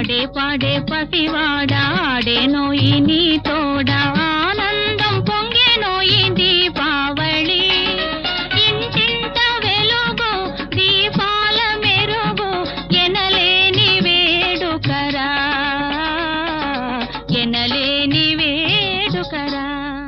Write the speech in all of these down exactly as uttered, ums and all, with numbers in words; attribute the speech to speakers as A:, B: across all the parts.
A: ఆడే పాడే పసివాడా ఆడేనోయి నీ తోడా ఆనందం పొంగేనోయి దీపావళి ఇంటింట వెలుగు దీపాల మెరుగు ఎనలేని వేడుకరా ఎనలేని వేడుకరా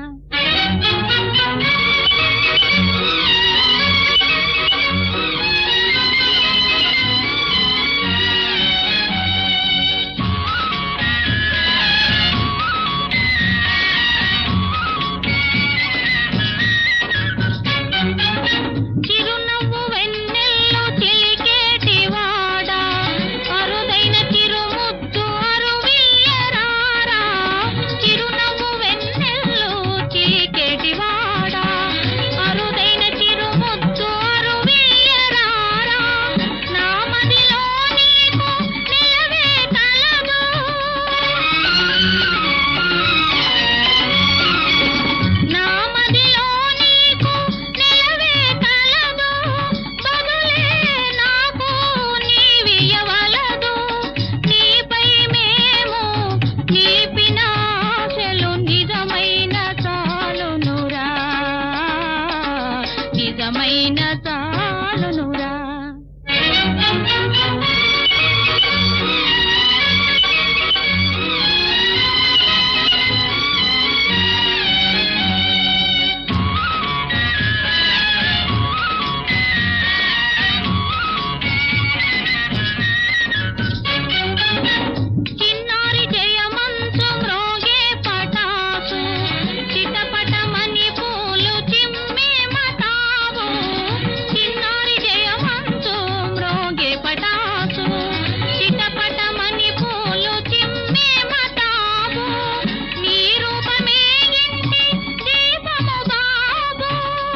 A: నిజమైన చాలునురా చిన్నారి జయమంచు మ్రోగే పటాసు చిటపటమని పూలు చిమ్మే మతావు చిన్నారి జయమంచు మ్రోగే పటాసు చిటపటమని పూలు చిమ్మే మతావు నీ రూపమే ఇంటి దీపము బాబు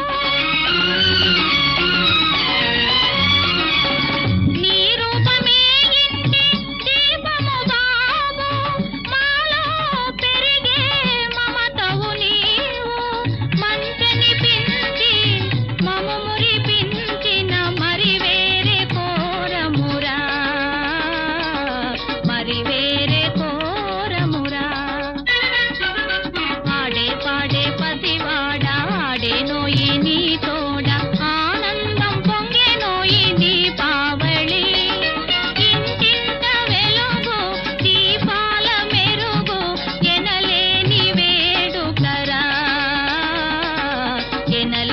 A: నీ రూపమే ఇంటి దీపము బాబు మాలో పెరిగే మమతవు నీవు మంచని పించి మము మురిపించిన మరి వేరే కోరమురా మరి వేరే కోరమురా ఆడే పాడే పసివాడా ఆడేనోయి నీ తోడా ఆనందం పొంగేనోయి దీపావళి ఇంటింట వెలుగు దీపాల మెరుగు ఎనలేని వేడుకరా ఎనలేని